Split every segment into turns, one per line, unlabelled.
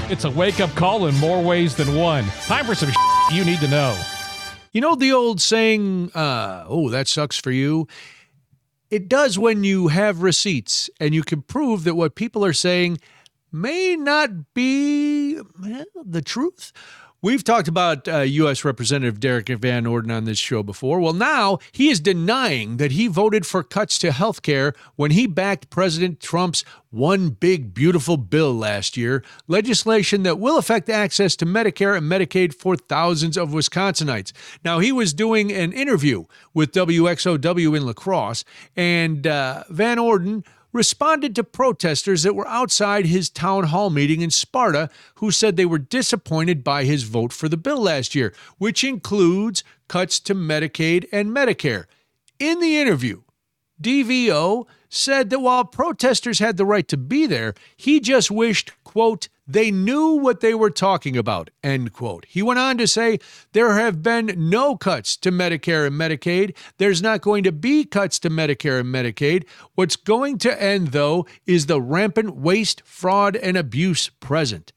It's a wake-up call in more ways than one. Time for some you need to know.
You know the old saying, that sucks for you? It does when you have receipts and you can prove that what people are saying may not be the truth. We've talked about U.S. Representative Derek Van Orden on this show before. Well, now he is denying that he voted for cuts to health care when he backed President Trump's One Big Beautiful Bill last year, legislation that will affect access to Medicare and Medicaid for thousands of Wisconsinites. Now, he was doing an interview with WXOW in La Crosse, and Van Orden responded to protesters that were outside his town hall meeting in Sparta who said they were disappointed by his vote for the bill last year, which includes cuts to Medicaid and Medicare. In the interview, DVO said that while protesters had the right to be there, he just wished, quote, they knew what they were talking about, end quote. He went on to say there have been no cuts to Medicare and Medicaid. There's not going to be cuts to Medicare and Medicaid. What's going to end, though, is the rampant waste, fraud, and abuse present.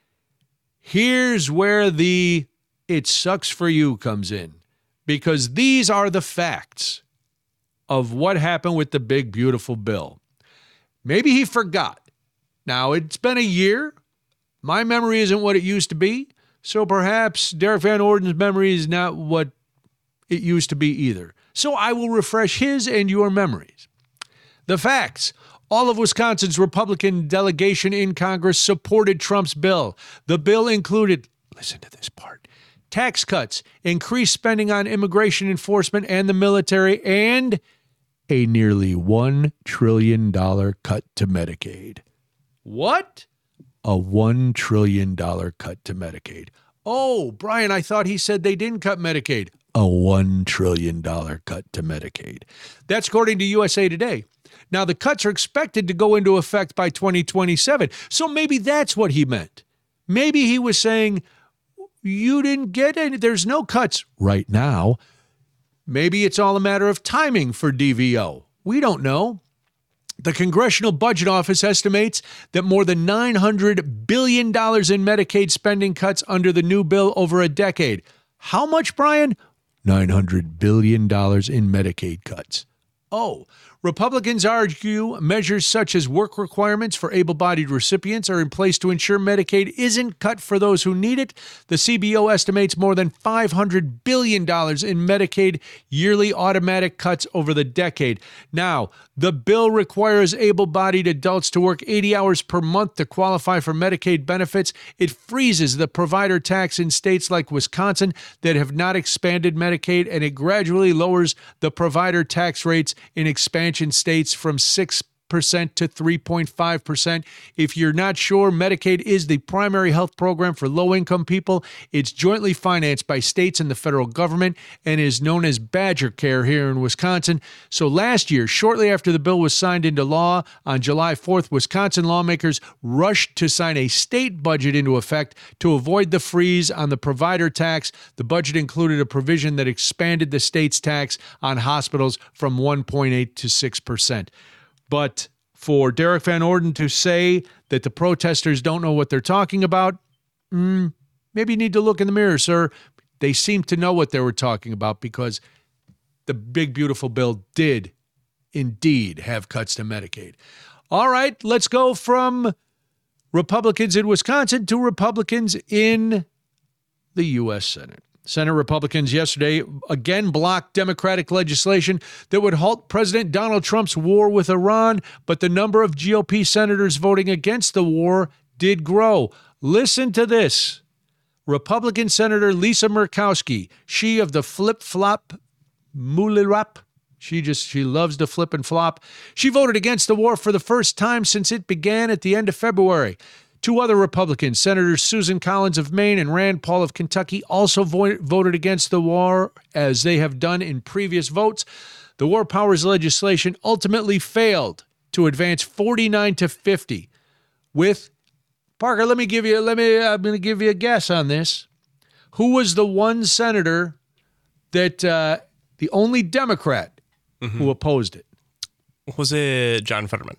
Here's where the it sucks for you comes in, because these are the facts of what happened with the big, beautiful bill. Maybe he forgot. Now, it's been a year. My memory isn't what it used to be, so perhaps Derek Van Orden's memory is not what it used to be either. So I will refresh his and your memories. The facts. All of Wisconsin's Republican delegation in Congress supported Trump's bill. The bill included, listen to this part, tax cuts, increased spending on immigration enforcement and the military, and a nearly $1 trillion cut to Medicaid. What? A $1 trillion cut to Medicaid. Oh, Brian, I thought he said they didn't cut Medicaid. A $1 trillion cut to Medicaid. That's according to USA Today. Now, the cuts are expected to go into effect by 2027. So maybe that's what he meant. Maybe he was saying, you didn't get any, there's no cuts right now. Maybe it's all a matter of timing for DVO. We don't know. The Congressional Budget Office estimates that more than $900 billion in Medicaid spending cuts under the new bill over a decade. How much, Brian? $900 billion in Medicaid cuts. Oh, Republicans argue measures such as work requirements for able-bodied recipients are in place to ensure Medicaid isn't cut for those who need it. The CBO estimates more than $500 billion in Medicaid yearly automatic cuts over the decade. Now, the bill requires able-bodied adults to work 80 hours per month to qualify for Medicaid benefits. It freezes the provider tax in states like Wisconsin that have not expanded Medicaid, and it gradually lowers the provider tax rates in expansion states from 6% to 3.5%. If you're not sure, Medicaid is the primary health program for low-income people. It's jointly financed by states and the federal government and is known as Badger Care here in Wisconsin. So last year, shortly after the bill was signed into law on July 4th, Wisconsin lawmakers rushed to sign a state budget into effect to avoid the freeze on the provider tax. The budget included a provision that expanded the state's tax on hospitals from 1.8 to 6%. But for Derek Van Orden to say that the protesters don't know what they're talking about, maybe you need to look in the mirror, sir. They seem to know what they were talking about because the big, beautiful bill did indeed have cuts to Medicaid. All right, let's go from Republicans in Wisconsin to Republicans in the U.S. Senate. Senate Republicans yesterday again blocked Democratic legislation that would halt President Donald Trump's war with Iran, but the number of GOP senators voting against the war did grow. Listen to this. Republican Senator Lisa Murkowski, she of the flip-flop mulirap, she loves to flip and flop. She voted against the war for the first time since it began at the end of February. Two other Republicans, Senators Susan Collins of Maine and Rand Paul of Kentucky, also voted against the war, as they have done in previous votes. The War Powers legislation ultimately failed to advance 49 to 50. With Parker, I'm going to give you a guess on this. Who was the one senator that the only Democrat who opposed it?
Was it John Fetterman?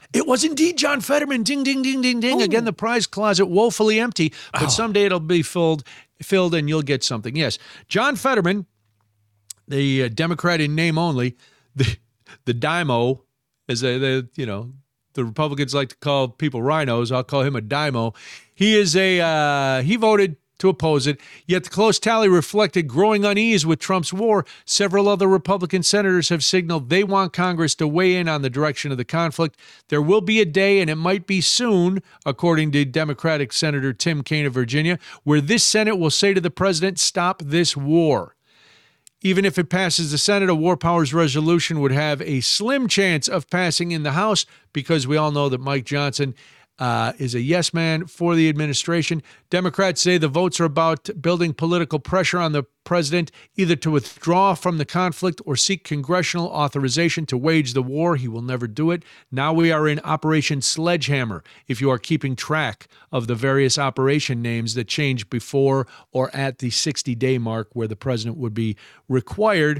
It was indeed John Fetterman. Ding, ding, ding, ding, ding. Ooh. Again, the prize closet woefully empty, but someday it'll be filled, and you'll get something. Yes, John Fetterman, the Democrat in name only, the Dymo, as the Republicans like to call people rhinos. I'll call him a Dymo. He voted to oppose it, yet the close tally reflected growing unease with Trump's war. Several other Republican senators have signaled they want Congress to weigh in on the direction of the conflict. There will be a day, and it might be soon, according to Democratic Senator Tim Kaine of Virginia, where this Senate will say to the president, stop this war. Even if it passes the Senate, a war powers resolution would have a slim chance of passing in the House because we all know that Mike Johnson is a yes man for the administration. Democrats say the votes are about building political pressure on the president either to withdraw from the conflict or seek congressional authorization to wage the war. He will never do it. Now we are in Operation Sledgehammer, if you are keeping track of the various operation names that change before or at the 60-day mark where the president would be required,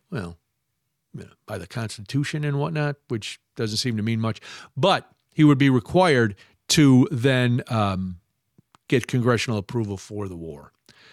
by the Constitution and whatnot, which doesn't seem to mean much, but he would be required to then get congressional approval for the war.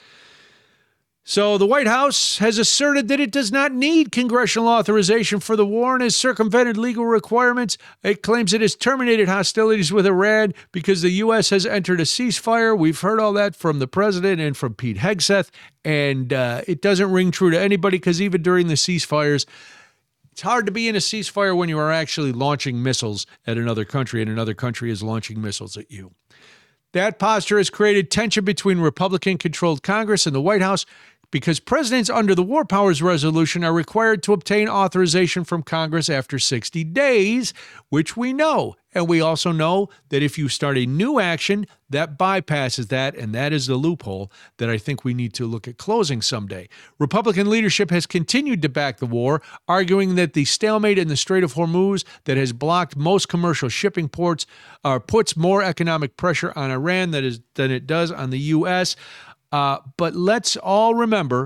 So the White House has asserted that it does not need congressional authorization for the war and has circumvented legal requirements. It claims it has terminated hostilities with Iran because the U.S. has entered a ceasefire. We've heard all that from the president and from Pete Hegseth, and it doesn't ring true to anybody because even during the ceasefires, it's hard to be in a ceasefire when you are actually launching missiles at another country and another country is launching missiles at you. That posture has created tension between Republican-controlled Congress and the White House because presidents under the War Powers Resolution are required to obtain authorization from Congress after 60 days, which we know. And we also know that if you start a new action, that bypasses that, and that is the loophole that I think we need to look at closing someday. Republican leadership has continued to back the war, arguing that the stalemate in the Strait of Hormuz that has blocked most commercial shipping ports puts more economic pressure on Iran than it does on the U.S., but let's all remember,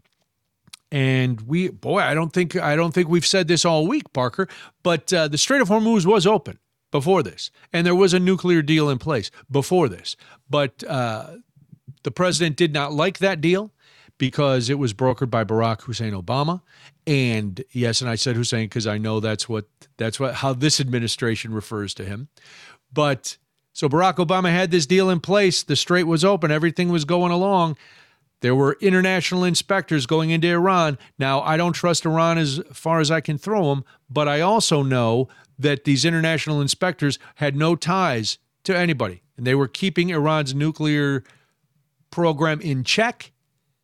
and I don't think we've said this all week, Parker, but the Strait of Hormuz was open before this, and there was a nuclear deal in place before this. But the president did not like that deal because it was brokered by Barack Hussein Obama. And yes, and I said Hussein because I know that's how this administration refers to him. But so Barack Obama had this deal in place. The strait was open. Everything was going along. There were international inspectors going into Iran. Now, I don't trust Iran as far as I can throw them, but I also know that these international inspectors had no ties to anybody, and they were keeping Iran's nuclear program in check.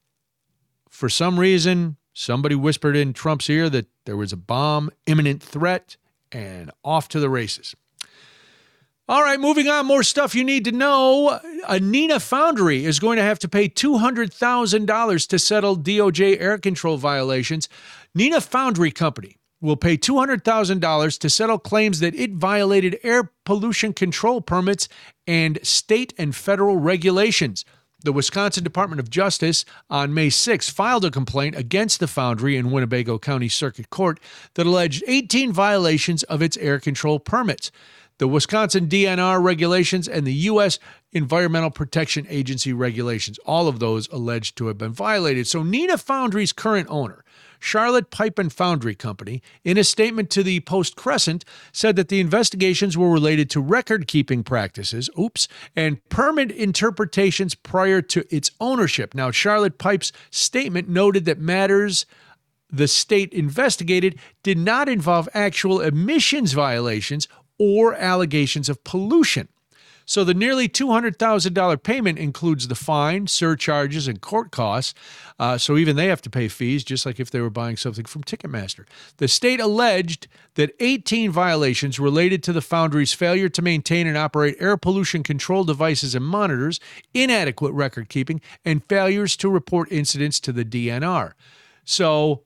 For some reason, somebody whispered in Trump's ear that there was a bomb, imminent threat, and off to the races. All right, moving on, more stuff you need to know. Neenah Foundry is going to have to pay $200,000 to settle DOJ air control violations. Neenah Foundry Company will pay $200,000 to settle claims that it violated air pollution control permits and state and federal regulations. The Wisconsin Department of Justice on May 6 filed a complaint against the foundry in Winnebago County Circuit Court that alleged 18 violations of its air control permits. The Wisconsin DNR regulations and the U.S. Environmental Protection Agency regulations, all of those alleged to have been violated. So Neenah Foundry's current owner, Charlotte Pipe and Foundry Company, in a statement to the Post-Crescent, said that the investigations were related to record-keeping practices, and permit interpretations prior to its ownership. Now, Charlotte Pipe's statement noted that matters the state investigated did not involve actual emissions violations or allegations of pollution. So the nearly $200,000 payment includes the fine, surcharges, and court costs. So even they have to pay fees, just like if they were buying something from Ticketmaster. The state alleged that 18 violations related to the foundry's failure to maintain and operate air pollution control devices and monitors, inadequate record keeping, and failures to report incidents to the DNR. So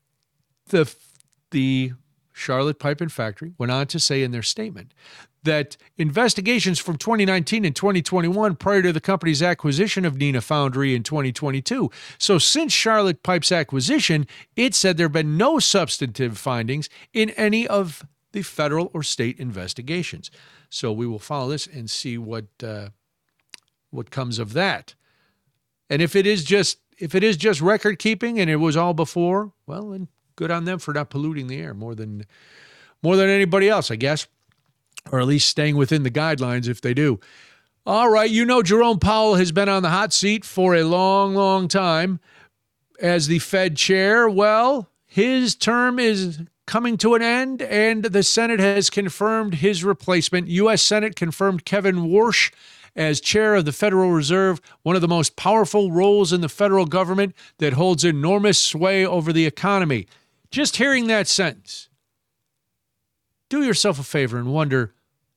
the Charlotte Pipe and Factory went on to say in their statement that investigations from 2019 and 2021 prior to the company's acquisition of Neenah Foundry in 2022. So since Charlotte Pipe's acquisition, it said there have been no substantive findings in any of the federal or state investigations. So we will follow this and see what comes of that. And if it is just record keeping and it was all before, well, then good on them for not polluting the air more than anybody else, I guess, or at least staying within the guidelines if they do. All right, Jerome Powell has been on the hot seat for a long, long time as the Fed chair. Well, his term is coming to an end, and the Senate has confirmed his replacement. U.S. Senate confirmed Kevin Warsh as chair of the Federal Reserve, one of the most powerful roles in the federal government that holds enormous sway over the economy. Just hearing that sentence, do yourself a favor and wonder,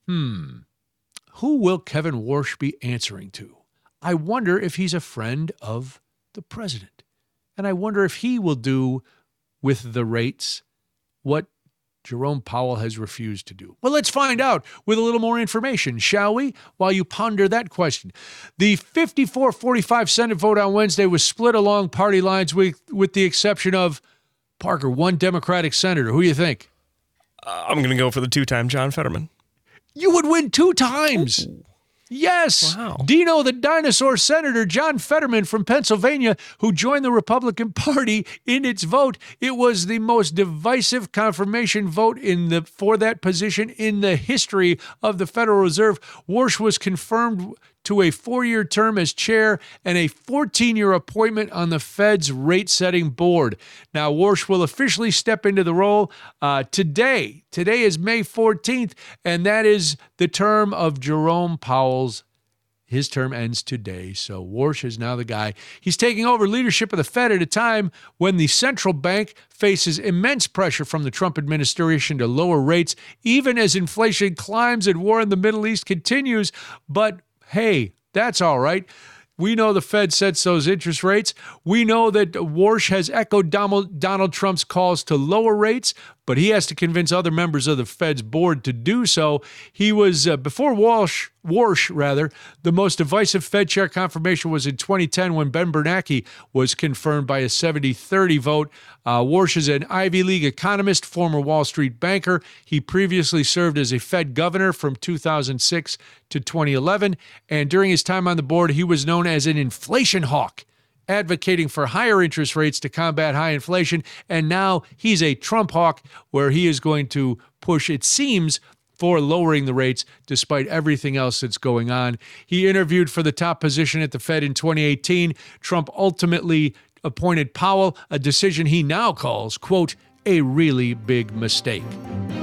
who will Kevin Warsh be answering to? I wonder if he's a friend of the president. And I wonder if he will do with the rates what Jerome Powell has refused to do. Well, let's find out with a little more information, shall we? While you ponder that question. The 54-45 Senate vote on Wednesday was split along party lines with the exception of, Parker, one Democratic senator. Who do you think?
I'm going to go for the two-time John Fetterman.
You would win 2 times.
Ooh.
Yes.
Wow.
Dino the Dinosaur Senator John Fetterman from Pennsylvania, who joined the Republican Party in its vote. It was the most divisive confirmation vote for that position in the history of the Federal Reserve. Warsh was confirmed to a 4-year term as chair and a 14-year appointment on the Fed's rate-setting board. Now, Warsh will officially step into the role today. Today is May 14th, and that is the term of Jerome Powell's. His term ends today, so Warsh is now the guy. He's taking over leadership of the Fed at a time when the central bank faces immense pressure from the Trump administration to lower rates, even as inflation climbs and war in the Middle East continues. But hey, that's all right. We know the Fed sets those interest rates. We know that Warsh has echoed Donald Trump's calls to lower rates, but he has to convince other members of the Fed's board to do so. He was, before Warsh, the most divisive Fed chair confirmation was in 2010 when Ben Bernanke was confirmed by a 70-30 vote. Warsh is an Ivy League economist, former Wall Street banker. He previously served as a Fed governor from 2006 to 2011, and during his time on the board, he was known as an inflation hawk, advocating for higher interest rates to combat high inflation, and now he's a Trump hawk where he is going to push, it seems, for lowering the rates despite everything else that's going on. He interviewed for the top position at the Fed in 2018. Trump ultimately appointed Powell, a decision he now calls, quote, a really big mistake.